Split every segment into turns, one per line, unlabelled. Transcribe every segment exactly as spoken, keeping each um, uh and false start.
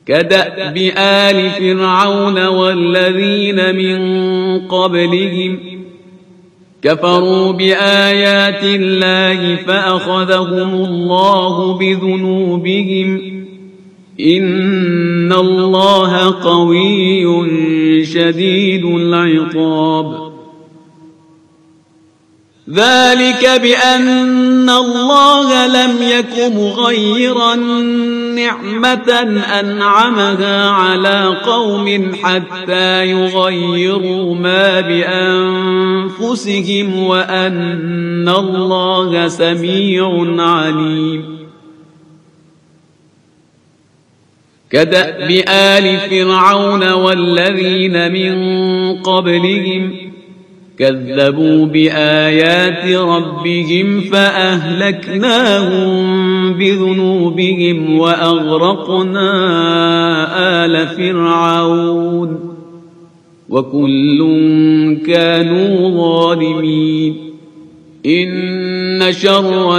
كدأب آل فرعون والذين من قبلهم كفروا بآيات الله فأخذهم الله بذنوبهم إن الله قوي شديد العقاب. ذلك بأن الله لم يك مغيرا نعمة أنعمها على قوم حتى يغيروا ما بأنفسهم وأن الله سميع عليم. كدأب آل فرعون والذين من قبلهم كذبوا بآيات ربهم فأهلكناهم بذنوبهم وأغرقنا آل فرعون وكل كانوا ظالمين. إن شر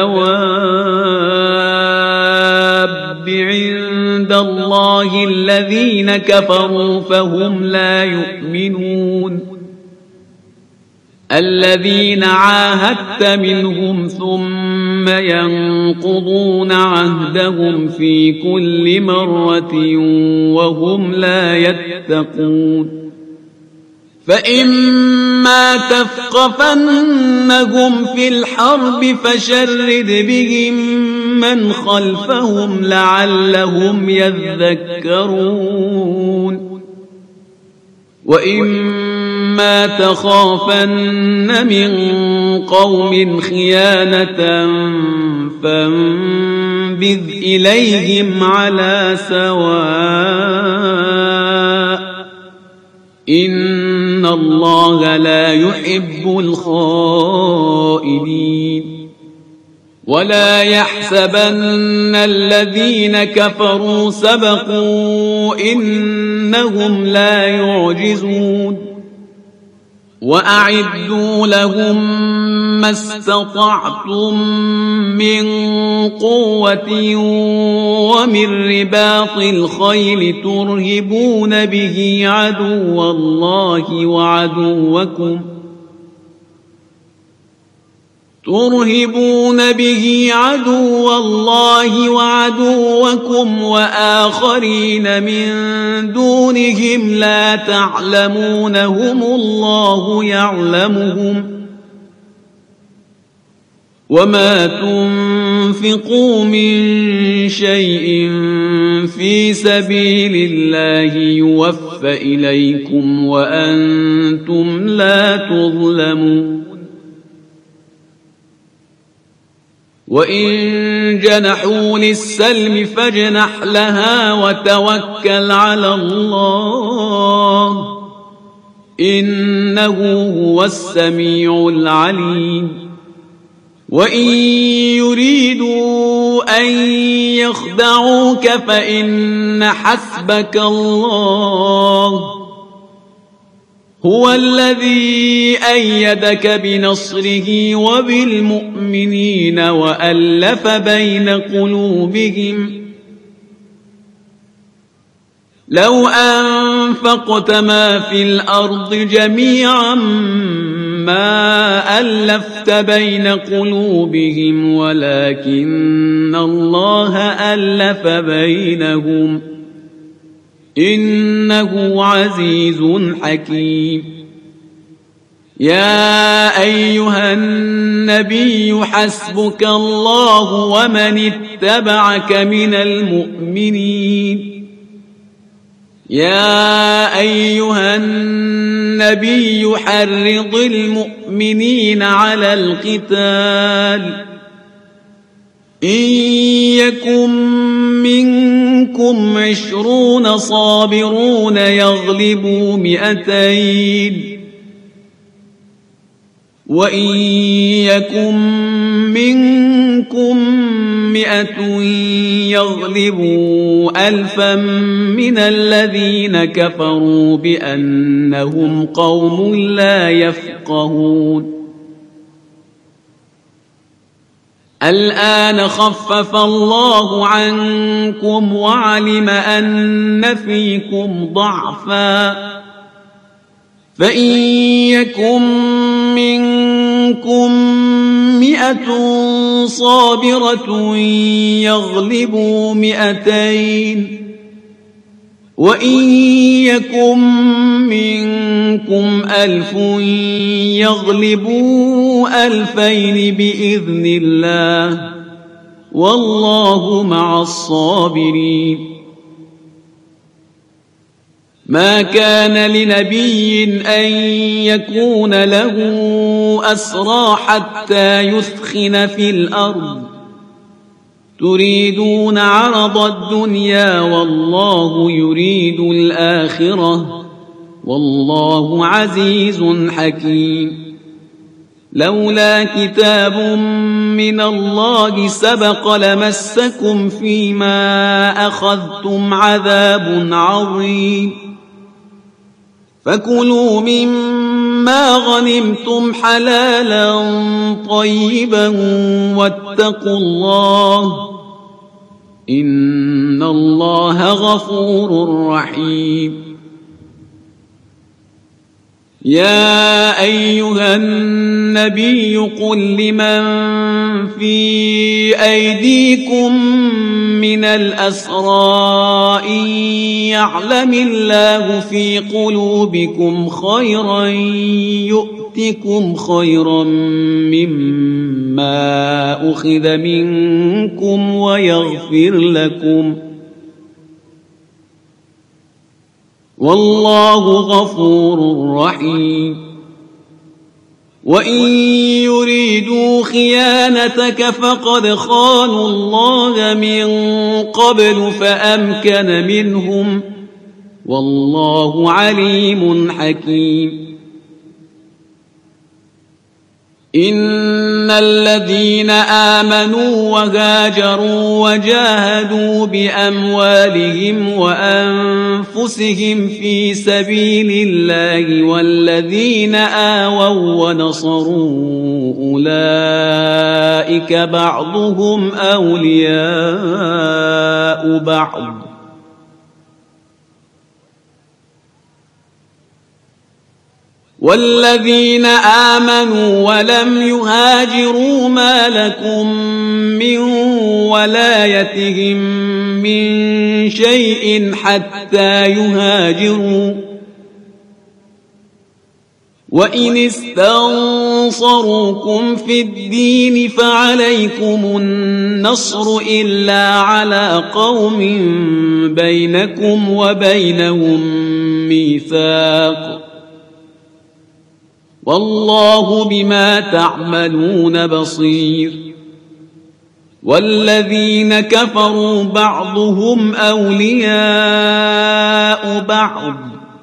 الدواب عند الله الذين كفروا فهم لا يؤمنون. الذين عاهدت منهم ثم ينقضون عهدهم في كل مرة وهم لا يتقون. فإما تثقفنهم في الحرب فشرد بهم من خلفهم لعلهم يذكرون. وإما تخافن من قوم خيانة فانبذ إليهم على سواء إن الله لا يحب الخائنين. ولا يحسبن الذين كفروا سبقوا إنهم لا يعجزون. وأعدوا لهم ما استطعتم من قوة ومن رباط الخيل ترهبون به عدو الله وعدوكم ترهبون به عدو الله وعدوكم وآخرين من دونهم لا تعلمونهم الله يعلمهم. وما تنفقوا من شيء في سبيل الله يوفى إليكم وأنتم لا تظلمون. وإن جنحوا للسلم فاجنح لها وتوكل على الله إنه هو السميع العليم. وإن يريدوا أن يخدعوك فإن حسبك الله هو الذي أيدك بنصره وبالمؤمنين وألف بين قلوبهم لو أنفقت ما في الأرض جميعا ما ألفت بين قلوبهم ولكن الله ألف بينهم إنه عزيز حكيم. يا أيها النبي حسبك الله ومن اتبعك من المؤمنين. يا أيها النبي حرض المؤمنين على القتال إن يكن منكم عشرون صابرون يغلبوا مئتين وإن يكن منكم مئة يغلبوا ألفا من الذين كفروا بأنهم قوم لا يفقهون. الآن خفف الله عنكم وعلم أن فيكم ضعفا فإن يكن منكم مئة صابرة يغلبوا مئتين وإن يكن منكم ألف يغلبوا ألفين بإذن الله والله مع الصابرين. ما كان لنبي أن يكون له أسرى حتى يثخن في الأرض تريدون عرض الدنيا والله يريد الآخرة والله عزيز حكيم. لولا كتاب من الله سبق لمسكم فيما أخذتم عذاب عظيم فكلوا مما غنمتم حلالا طيبا واتقوا الله إن الله غفور رحيم. يا أيها النبي قل لمن في أيديكم من الأسرى إن يعلم الله في قلوبكم خيرا يؤتكم خيرا مما أخذ منكم ويغفر لكم والله غفور رحيم. وإن يريدوا خيانتك فقد خانوا الله من قبل فأمكن منهم والله عليم حكيم. إن الذين آمنوا وهاجروا وجاهدوا بأموالهم وأنفسهم في سبيل الله والذين آووا ونصروا أولئك بعضهم أولياء بعض والذين آمنوا ولم يهاجروا ما لكم من ولايتهم من شيء حتى يهاجروا وإن استنصروكم في الدين فعليكم النصر إلا على قوم بينكم وبينهم ميثاق والله بما تعملون بصير. والذين كفروا بعضهم أولياء بعض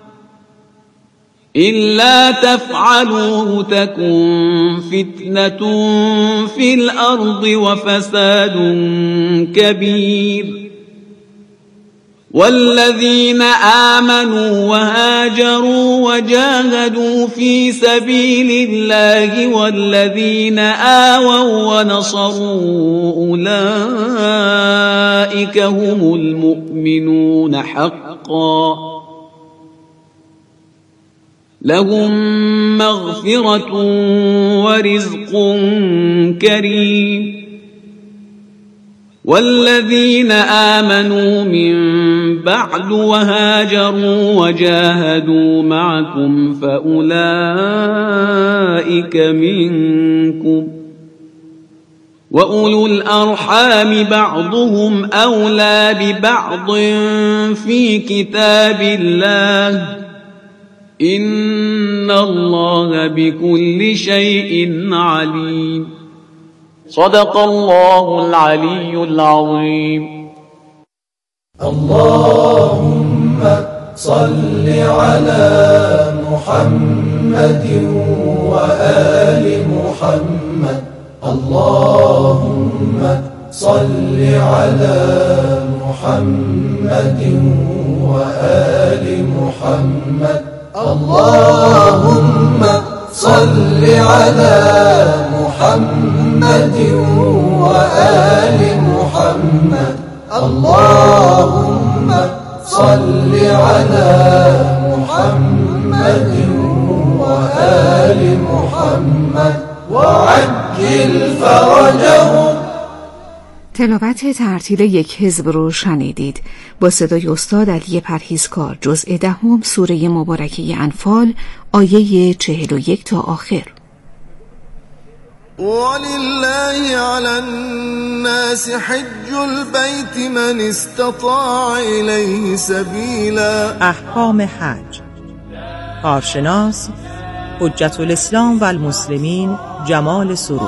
إلا تفعلوه تكن فتنة في الأرض وفساد كبير. والذين آمنوا وهاجروا وجاهدوا في سبيل الله والذين آووا ونصروا أولئك هم المؤمنون حقا لهم مغفرة ورزق كريم. والذين آمنوا من بعد وهاجروا وجاهدوا معكم فأولئك منكم وأولو الأرحام بعضهم أولى ببعض في كتاب الله إن الله بكل شيء عليم. صدق الله العلي العظيم.
اللهم صل على محمد وآل محمد. اللهم صل على محمد وآل محمد. اللهم صل على محمد وآل محمد اللهم صل على محمد وآل محمد وعجل فرجهم.
تلاوت ترتیل یک حزب رو شنیدید با صدای استاد علی پرهیزکار، جزء دهم، سوره مبارکه انفال، آیه چهل و یک تا آخر.
ولله على الناس حج البيت من استطاع إليه سبيلا.
احکام حج. کارشناس حجت الاسلام و المسلمین جمال سروش.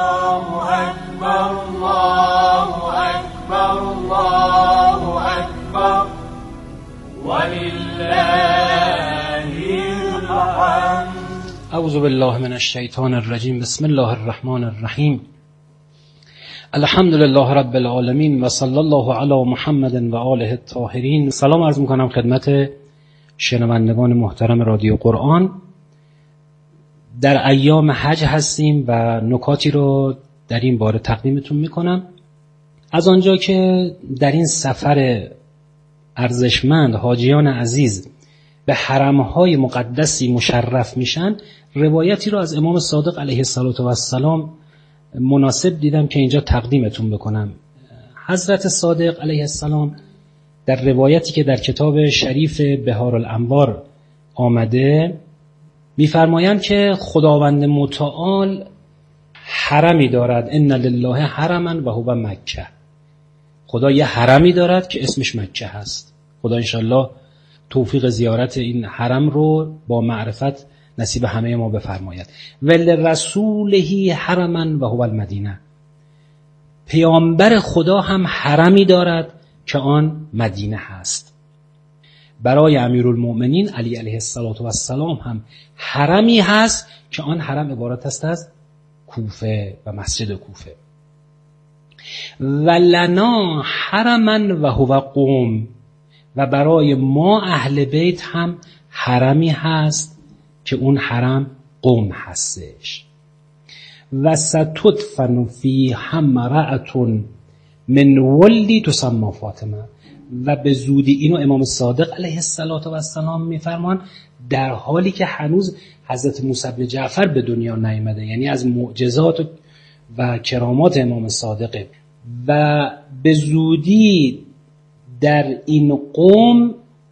اعوذ بالله من الشیطان الرجیم. بسم الله الرحمن الرحیم. الحمد لله رب العالمین و صلی الله علی محمد و آله الطاهرین. سلام عرض میکنم خدمت شنوندگان محترم رادیو قرآن. در ایام حج هستیم و نکاتی رو در این باره تقدیمتون میکنم. از آنجا که در این سفر ارزشمند حاجیان عزیز به حرمهای مقدسی مشرف میشن، روایتی رو از امام صادق علیه السلام مناسب دیدم که اینجا تقدیمتون بکنم. حضرت صادق علیه السلام در روایتی که در کتاب شریف بهارالانوار آمده میفرمایند که خداوند متعال حرمی دارد، ان لله حرما و هو مکه. خدا یه حرمی دارد که اسمش مکه هست. خدا انشالله توفیق زیارت این حرم رو با معرفت نصیب همه ما بفرماید. ولرسوله حرما و هو المدینه. پیامبر خدا هم حرمی دارد که آن مدینه هست. برای امیرالمؤمنین علی علیه السلام هم حرمی هست که آن حرم عبارت است از کوفه و مسجد کوفه. ولنا حرما و هو قم. و برای ما اهل بیت هم حرمی هست که اون حرم قم هستش. و ستدفن فی امرأة من ولدی تسمى فاطمه. و به زودی اینو امام صادق علیه السلام میفرمان در حالی که هنوز حضرت موسی بن جعفر به دنیا نیامده، یعنی از معجزات و کرامات امام صادقه. و به زودی در این قوم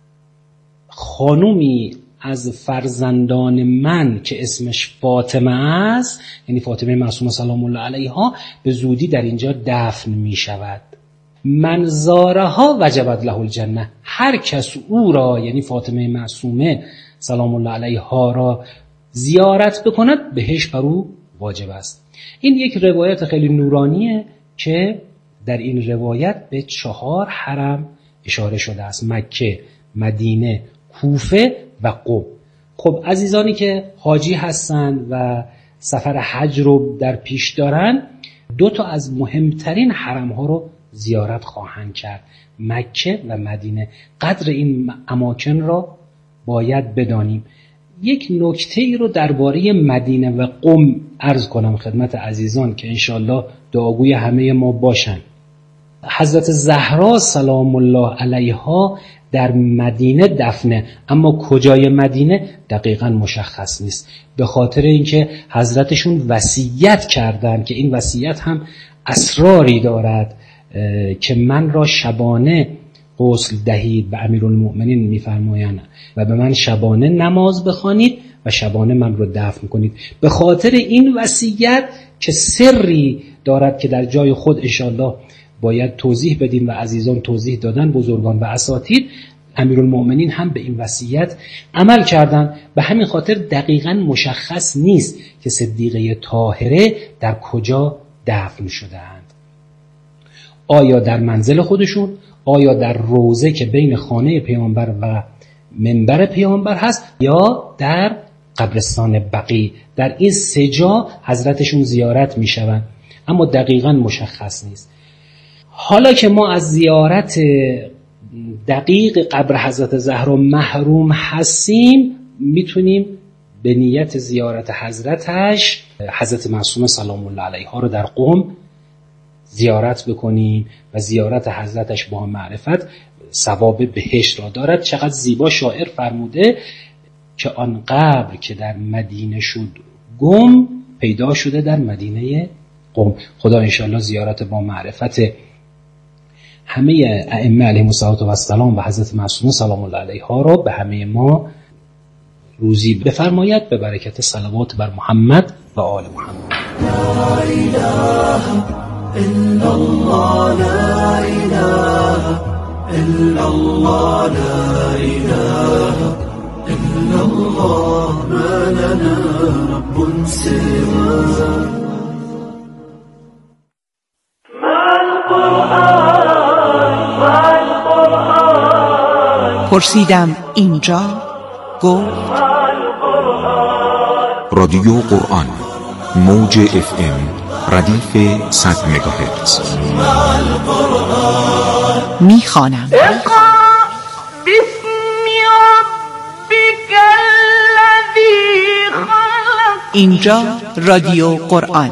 خانومی از فرزندان من که اسمش فاطمه است، یعنی فاطمه معصومه سلام الله علیها، به زودی در اینجا دفن می شود. من زارها وجبت له الجنه. هر کس او را، یعنی فاطمه معصومه سلام الله علیها را زیارت بکند بهش بر او واجب است. این یک روایت خیلی نورانیه که در این روایت به چهار حرم اشاره شده است: مکه، مدینه، کوفه و قم. خب عزیزانی که حاجی هستند و سفر حج رو در پیش دارن، دو تا از مهمترین حرم ها رو زیارت خواهند کرد: مکه و مدینه. قدر این اماکن را باید بدانیم. یک نکته ای رو درباره مدینه و قم عرض کنم خدمت عزیزان که انشالله دعاگوی همه ما باشن. حضرت زهرا سلام الله علیها در مدینه دفنه، اما کجای مدینه دقیقاً مشخص نیست، به خاطر اینکه حضرتشون وصیت کردن که این وصیت هم اسراری دارد که من را شبانه غسل دهید و امیرالمؤمنین میفرمایند و به من شبانه نماز بخوانید و شبانه من رو دفن کنید. به خاطر این وصیت که سری دارد که در جای خود انشالله باید توضیح بدیم و عزیزان توضیح دادن، بزرگان و اساتید، امیرالمؤمنین هم به این وصیت عمل کردن. به همین خاطر دقیقاً مشخص نیست که صدیقه طاهره در کجا دفن شده‌اند. آیا در منزل خودشون، آیا در روضه که بین خانه پیامبر و منبر پیامبر هست، یا در قبرستان بقیع. در این سه جا حضرتشون زیارت می شوند، اما دقیقاً مشخص نیست. حالا که ما از زیارت دقیق قبر حضرت زهرا محروم هستیم، میتونیم به نیت زیارت حضرتش حضرت معصومه سلام الله علیها رو در قم زیارت بکنیم و زیارت حضرتش با معرفت ثواب بهشت را دارد. چقدر زیبا شاعر فرموده که آن قبر که در مدینه شد گم، پیدا شده در مدینه قم. خدا انشاءالله زیارت با معرفت همه ائمه علیهم السلام و حضرت معصومه سلام الله علیها را به همه ما روزی بفرماید به برکت صلوات بر محمد و آل محمد.
لا اله الا الله، لا اله الا الله، لا اله الا الله، ما لنا رب سواه.
پرسیدم اینجا، گفت
رادیو قرآن، موج اف ام، ردیف صد مگاهرتز.
میخوانم. اینجا رادیو قرآن.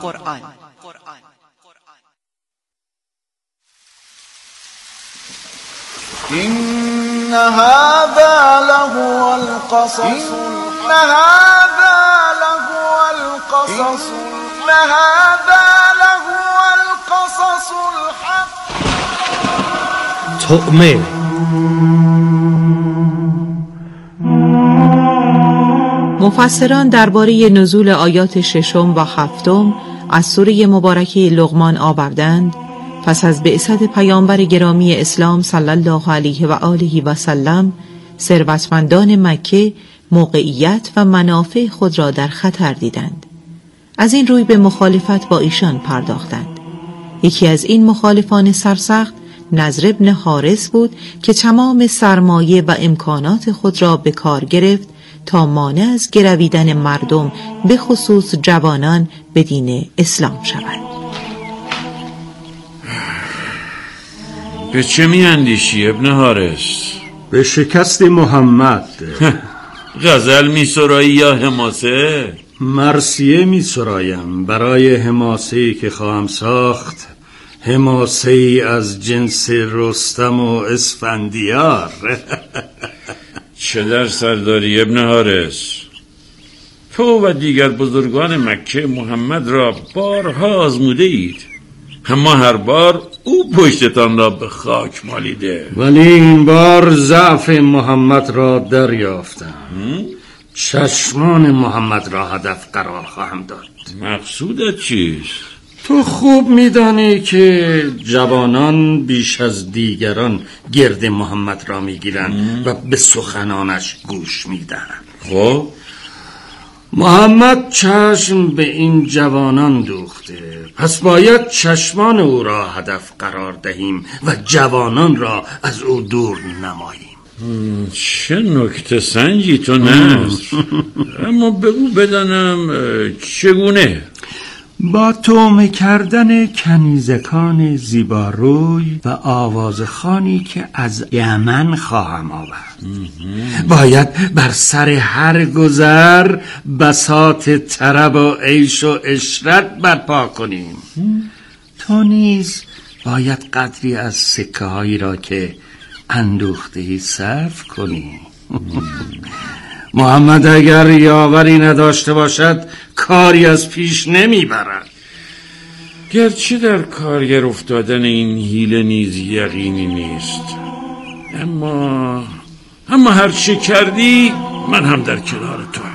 إن هذا لهو القصص، إن هذا لهو القصص، إن هذا لهو القصص الحق.
طعمه
مفسران درباره نزول آیات ششم و هفتم از سوره مبارکه لقمان آوردند پس از بعثت پیامبر گرامی اسلام صلی الله علیه و آله و سلم، ثروتمندان مکه موقعیت و منافع خود را در خطر دیدند. از این روی به مخالفت با ایشان پرداختند. یکی از این مخالفان سرسخت نضر بن حارث بود که تمام سرمایه و امکانات خود را به کار گرفت تا مانع از گرویدن مردم به خصوص جوانان به دین اسلام شود.
به چه می اندیشی ابن حارث؟
به شکست محمد.
غزل می سرایی یا حماسه؟
مرثیه می سرایم برای حماسه‌ای که خواهم ساخت، حماسه‌ای از جنس رستم و اسفندیار.
چه در سرداری ابن حارث؟ تو و دیگر بزرگان مکه محمد را بارها آزموده اید، اما هر بار او پشتتان را به خاک مالیده.
ولی این بار ضعف محمد را دریافتم. چشمان محمد را هدف قرار خواهم داد.
مقصودت چیست؟
تو خوب میدانی که جوانان بیش از دیگران گرد محمد را میگیرند و به سخنانش گوش میدهند.
خب
محمد چشم به این جوانان دوخته، پس باید چشمان او را هدف قرار دهیم و جوانان را از او دور نماییم.
چه نکته سنجی تو نصر. اما بگو بدانم چگونه؟
با تومه کردن کنیزکان زیباروی و آوازخوانی که از یمن خواهم آورد. باید بر سر هر گذر بساط طرب و عیش و عشرت برپا کنیم. تو نیز باید قدری از سکه هایی را که اندوخته‌ای صرف کنی. محمد اگر یاوری نداشته باشد کاری از پیش نمیبرد.
گرچه در کارگر افتادن این حیله نیز یقینی نیست، اما اما هر چه کردی من هم در کنار تو.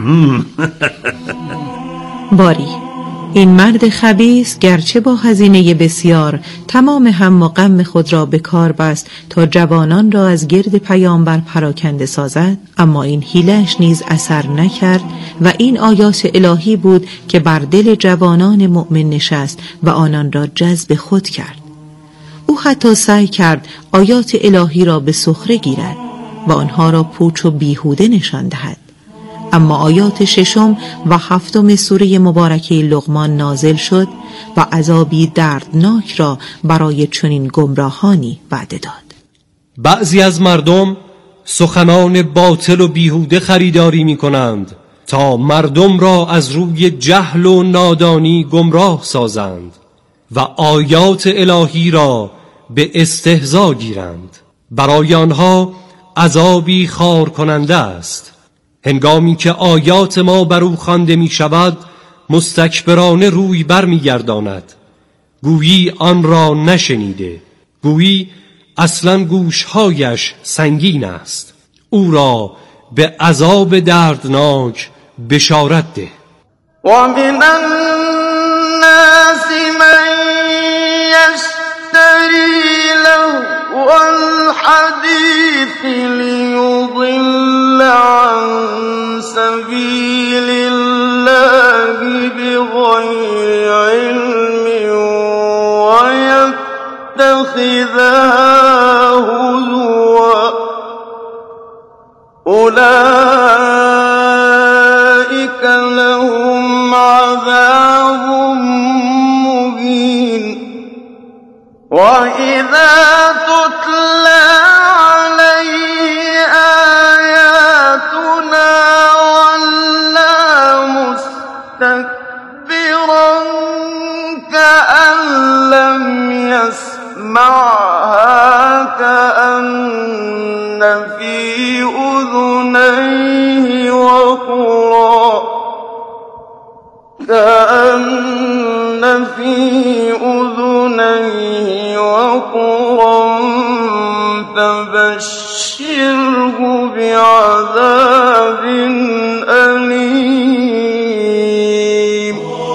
باری این مرد خبیث گرچه با هزینه بسیار تمام هم و غم خود را به کار بست تا جوانان را از گرد پیامبر پراکنده سازد، اما این حیله‌اش نیز اثر نکرد و این آیات الهی بود که بر دل جوانان مؤمن نشست و آنان را جذب خود کرد. او حتی سعی کرد آیات الهی را به سخره گیرد و آنها را پوچ و بیهوده نشان دهد. اما آیات ششم و هفتم سوره مبارکه لقمان نازل شد و عذابی دردناک را برای چنین گمراهانی وعده داد.
بعضی از مردم سخنان باطل و بیهوده خریداری می کنند تا مردم را از روی جهل و نادانی گمراه سازند و آیات الهی را به استهزا گیرند. برای آنها عذابی خار کننده است. هنگامی که آیات ما بر او خوانده می شود مستکبرانه روی بر می گرداند، گویی آن را نشنیده، گویی اصلا گوشهایش سنگین است. او را به عذاب دردناک بشارت ده.
و من الناس من یشتری لهو الحدیث لیضل عن سبیل الله بغیر علم و یتخذها هزوا اولئک لهم عذاب مهین و اذا تتلى عليه آیاتنا ولى مستكبرا كأن لم يسمعها كأن في أذنيه وقرا كأن في أذنيه وقرا فبشره بعذاب أليم.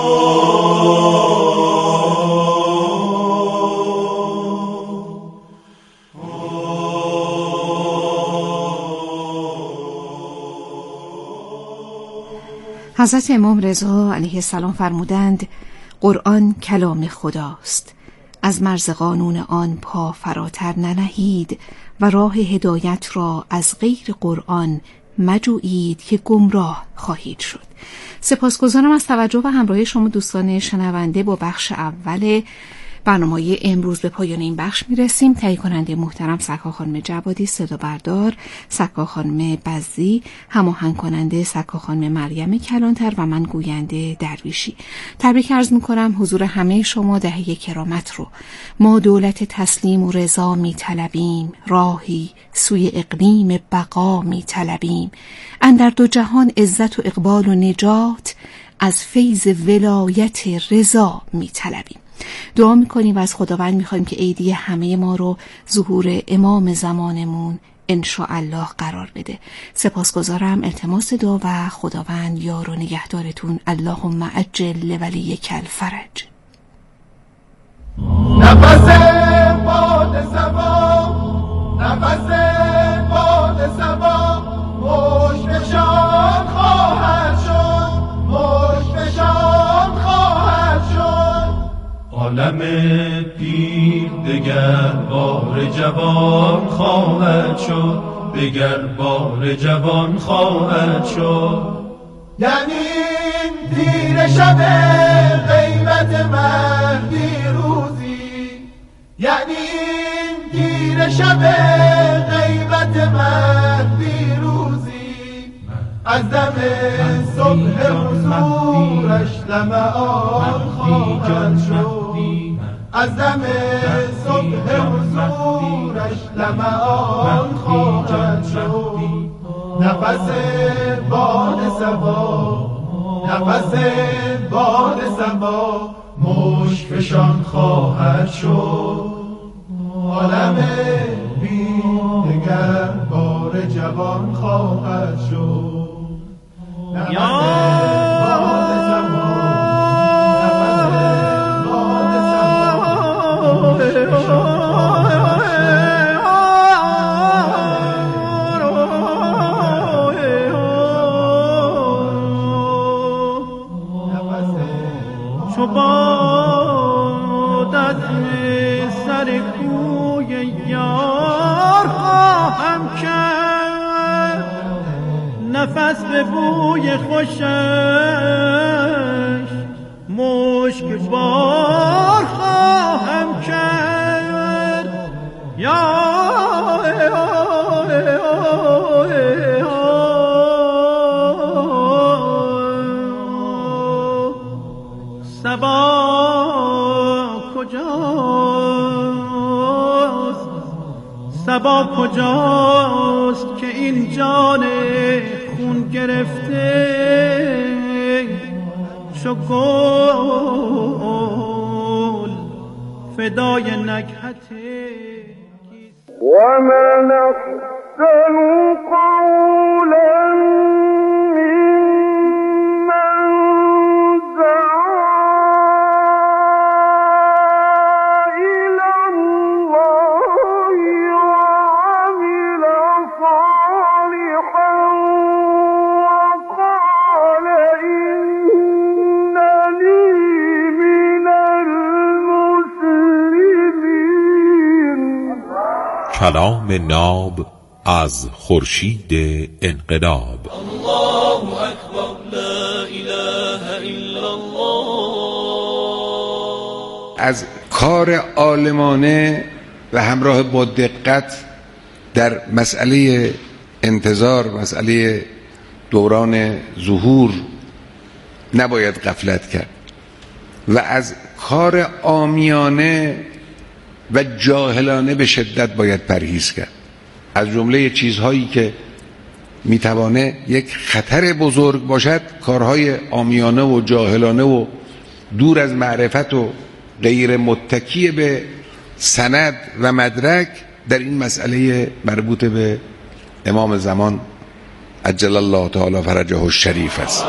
حضرت امام رضا علیه السلام فرمودند قرآن کلام خداست، از مرز قانون آن پا فراتر ننهید و راه هدایت را از غیر قرآن مجویید که گمراه خواهید شد. سپاسگزارم از توجه و همراهی شما دوستان شنونده. با بخش اول برنامه امروز به پایان این بخش میرسیم. تهیه کننده محترم سکا خانم جوادی، صدا بردار سکا خانم بزی، هماهنگ کننده سکا خانم مریم کلانتر و من گوینده درویشی. تبریک عرض میکنم حضور همه شما. دهه کرامت رو ما دولت تسلیم و رضا میطلبیم، راهی سوی اقلیم بقا میطلبیم، اندر دو جهان عزت و اقبال و نجات، از فیض ولایت رضا میطلبیم. دعا میکنیم و از خداوند میخوایم که عیدی همه ما رو ظهور امام زمانمون انشاءالله قرار بده. سپاسگزارم. التماس دعا و خداوند یار و نگهدارتون. اللهم عجل ولیک الفرج.
نفس باد سبا، نفس باد سبا، مشفشان خواهد شد، مشفشان خواهد شد. عالم پیر دگر بار جوان خواهد شد، دگر بار جوان خواهد شد. یعنی این تیر شب غیبت مهدی روزی، یعنی این تیر شب غیبت مهدی روزی، از دم صبح حضورش لمعان خواهد شد، از دم صبح حضورش لمعان خواهد شد. نفس باد صبا، نفس باد صبا، مشفشان خواهد شد. عالم بین دگر بار جوان خواهد شد. نفس باد صبا، نفس باد صبا، مشفشان چو باد از سر کوی یار خواهم کرد، نفس به بوی خوشش مشک بار خواهم کرد. یا هوا کجاست که این جان خون گرفته چو گل فدای نکهت
ومن أحسن قولا
کلام ناب از خورشید انقلاب.
الله اکبر لا اله الا الله.
از کار عالمانه و همراه با دقت در مسئله انتظار، مسئله دوران ظهور نباید غفلت کرد و از کار عامیانه و جاهلانه به شدت باید پرهیز کرد. از جمله چیزهایی که میتوانه یک خطر بزرگ باشد کارهای عامیانه و جاهلانه و دور از معرفت و غیر متکی به سند و مدرک در این مسئله مربوط به امام زمان عجل الله تعالی فرجه الشریف است.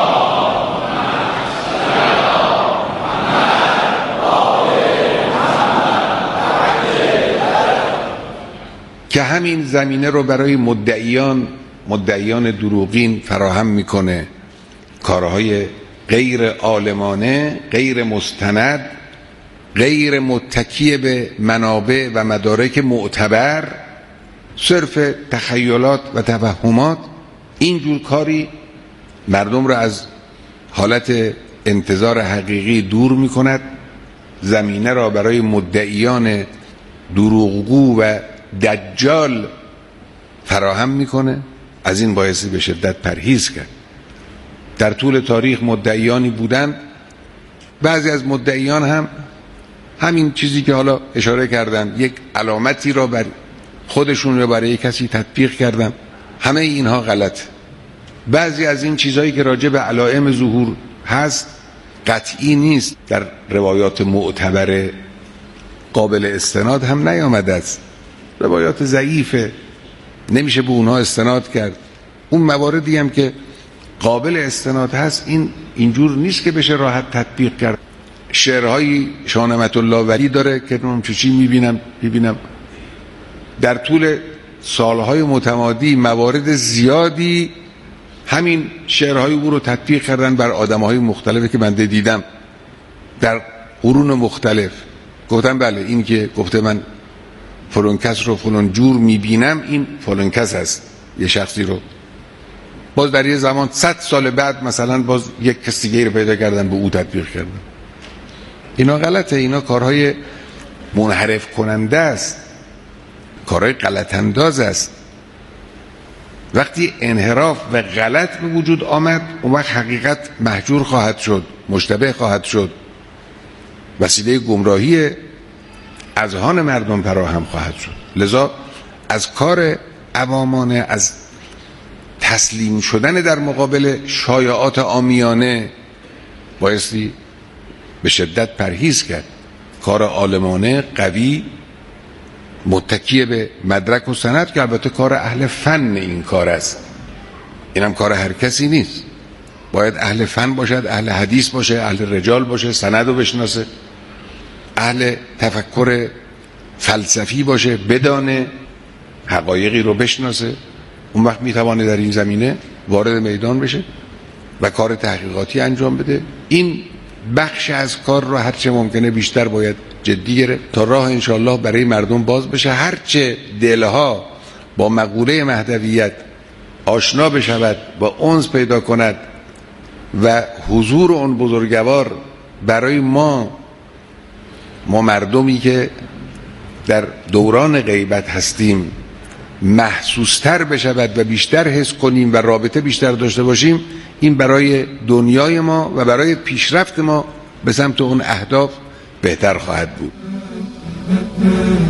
که همین زمینه رو برای مدعیان مدعیان دروغین فراهم میکنه. کارهای غیر عالمانه، غیر مستند، غیر متکی به منابع و مدارک معتبر، صرف تخیلات و توهمات، اینجور کاری مردم را از حالت انتظار حقیقی دور میکند، زمینه را برای مدعیان دروغگو و دجال فراهم میکنه. از این باعثی به شدت پرهیز کرد. در طول تاریخ مدعیانی بودند، بعضی از مدعیان هم همین چیزی که حالا اشاره کردم، یک علامتی را بر خودشون یا برای کسی تطبیق کردن. همه اینها غلط. بعضی از این چیزهایی که راجع به علائم ظهور هست قطعی نیست، در روایات معتبر قابل استناد هم نیامده است، روایات ضعیفه، نمیشه به اونها استناد کرد. اون مواردی هم که قابل استناد هست این اینجور نیست که بشه راحت تطبیق کرد. شعرهای شاه نعمت الله ولی داره که من چی میبینم میبینم در طول سالهای متمادی موارد زیادی همین شعرهای او رو تطبیق کردن بر آدمهای مختلفی که بنده دیدم در قرون مختلف. گفتم بله این که گفته من فلان کس رو فلان جور میبینم، این فلان کس هست، یه شخصی رو. باز در یه زمان صد سال بعد مثلا باز یک کس دیگه رو پیدا کردن به او تطبیق کردن. اینا غلطه، اینا کارهای منحرف کننده است، کارهای غلط انداز است. وقتی انحراف و غلط به وجود آمد اون وقت حقیقت محجور خواهد شد، مشتبه خواهد شد، وسیله گمراهی اذهان مردم فراهم خواهد شد. لذا از کار عوامانه، از تسلیم شدن در مقابل شایعات عامیانه بایستی به شدت پرهیز کرد. کار عالمانه قوی متکی به مدرک و سند که البته کار اهل فن این کار است، اینم کار هر کسی نیست. باید اهل فن باشد، اهل حدیث باشه، اهل رجال باشه، سند رو بشناسه، اهل تفکر فلسفی باشه، بدانه، حقایقی رو بشناسه. اون وقت میتوانه در این زمینه وارد میدان بشه و کار تحقیقاتی انجام بده. این بخش از کار رو هرچه ممکنه بیشتر باید جدی گرفت تا راه انشالله برای مردم باز بشه. هرچه دلها با مقوله مهدویت آشنا بشود و انس پیدا کند و حضور اون بزرگوار برای ما ما مردمی که در دوران غیبت هستیم محسوستر بشود و بیشتر حس کنیم و رابطه بیشتر داشته باشیم، این برای دنیای ما و برای پیشرفت ما به سمت اون اهداف بهتر خواهد بود.